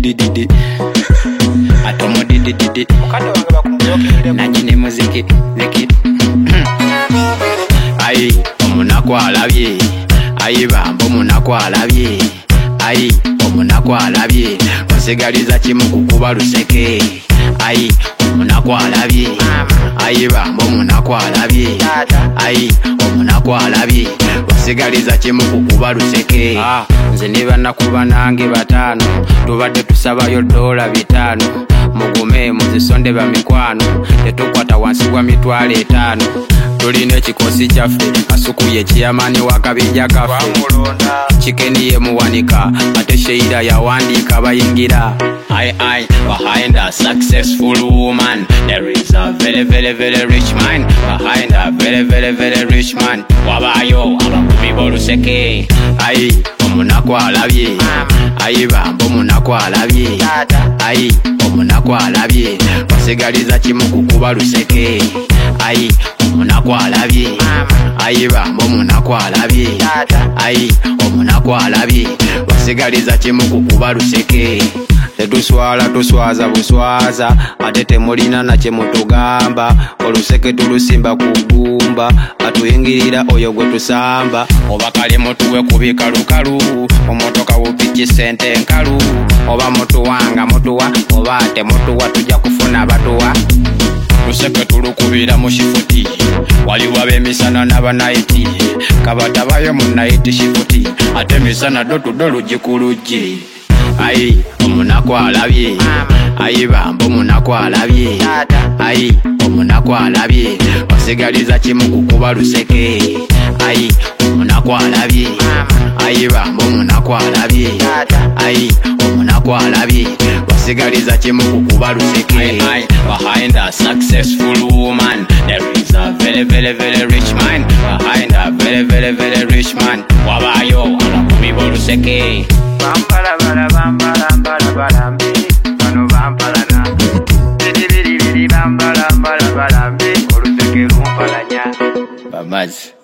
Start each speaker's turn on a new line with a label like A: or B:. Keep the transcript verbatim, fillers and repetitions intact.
A: didi didi atomo didi didi najine muziki ziki ayi omunaku alabye ayi bambo omunaku alabye ayi omunaku alabye osigaliza kimu kukuba luseke ayi omunaku alabye ayi bambo omunaku alabye ayi omunaku alabye osigaliza kimu kukuba luseke nze ne bannakuba nange bataano tubadde tusabayo dola bitano mugume muzisonde ba mikwano tetukwata wansi wa mitwalo etaano tulina ekikosi kyaffe asukuye kiyamani wakabinja kaffe chikeni ye muwanika ate sheira yawandiika bayingira I, I, behind a successful woman there is a very very very rich man. Behind a very very very rich man wabayo abakubi boluseke ayi omunaku alabye ayi bambo omunaku alabye ayi omunaku alabye wasigaliza kimu kukuba luseke ayi omunaku alabye ayi bambo omunaku alabye ayi omunaku alabye wasigaliza kimu kukuba luseke tetuswala tuswaza buswaza ate temulina na kye mutugamba oluseke tulusimba ku ggumba atuyingirira oyo gwe tusamba oba kale mutuwe kubika lukalu omotoka wupiki sente nkalu oba mutuwanga mutuwa oba ate mutuwa tujja kufuna batuwa luseke tulukubira mu shifuti waliwo ab'emisana n'abanaiti kabatabayo mu naiti shifuti ate misana dotudo luggi ku luggi ayi omunaku alabye ayi bambo omunaku alabye ayi omunaku alabye wasigaliza kimu kukuba luseke ayi omunaku alabye ayi bambo omunaku alabye ayi omunaku alabye wasigaliza kimu kukuba luseke behind a successful woman there is a very very very rich man. Behind a very very very rich man wabayo abakubi boluseke bambala bala bambala bala bala mbi bano bambala na bidi bidi bidi bambala bala bala mbi oluseke lumpalanya bamazi